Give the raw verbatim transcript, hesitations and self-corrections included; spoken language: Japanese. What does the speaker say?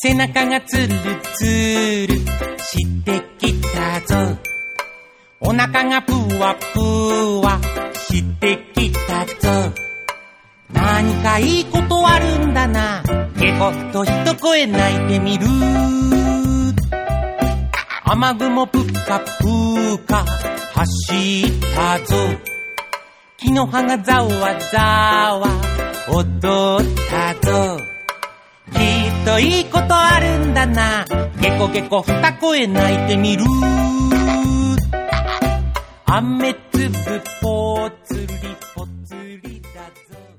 背中がつるつるしてきたぞ。お腹がぷわぷわしてきたぞ。何かいいことあるんだな。ゲコッと一声泣いてみる。雨雲ぷかぷか走ったぞ。木の葉がざわざわ踊ったぞ。きっといいことあるんだな。ゲコゲコ二声泣いてみる。雨粒ぽつりぽつりだぞ。